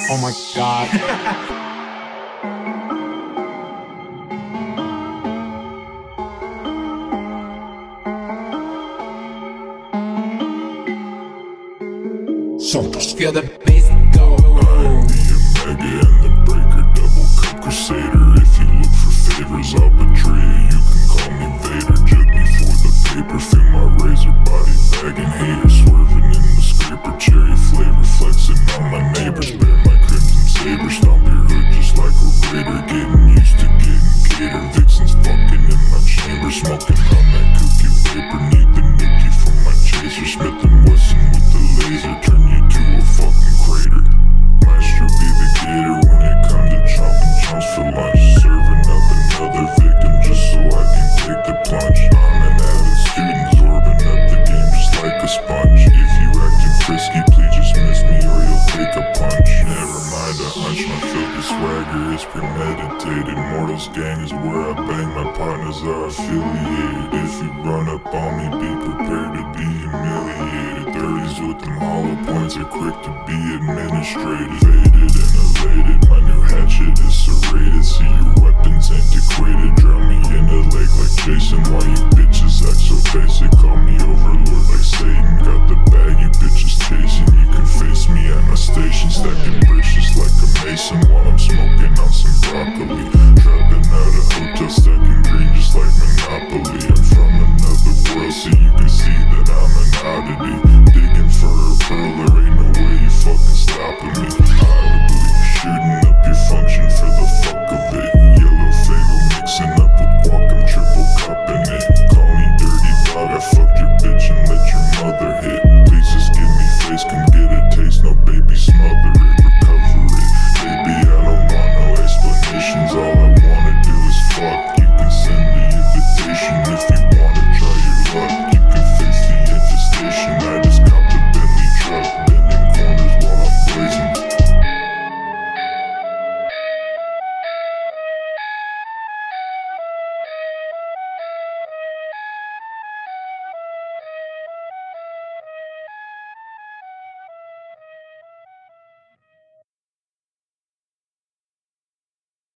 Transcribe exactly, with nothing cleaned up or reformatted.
Oh my god. Santos. Feel the bass go. I'm the Omega and the Breaker, double cup crusader. If you look for favors, I'll betray you. You can call me Vader. Judge me for the paper. Feel my razor body bagging haters, swerving in the scraper. Cherry flavor flexing on my neighbors. Bear my crimson saber, stomp your hood just like a raider. Getting used to getting cater. Vixens fucking in my chamber, smoking on that cookie vapor. Need the nookie from my chaser. Smith and Wesson with the laser, turn you to a fucking crater. Maestro be the gator when it comes to chopping chunks for lunch. Serving up another victim just so I can take the plunge. I'm an avid student, absorbing up the game just like a sponge. If you acting frisky, please just miss me or you'll take a punch. Never mind a hunch, my filthy swagger is premeditated. Mortals gang is where I bang, my partners are affiliated. If you run up on me, be prepared to be humiliated. Thirties with them hollow points are quick to be administrated. Faded and elated, my new hatchet is serrated. See your weapons antiquated, drown me in the lake like Jason. Why you bitches act so basic? Call me overlord like Satan. Got the bag you bitches chasing, you can face me at my station.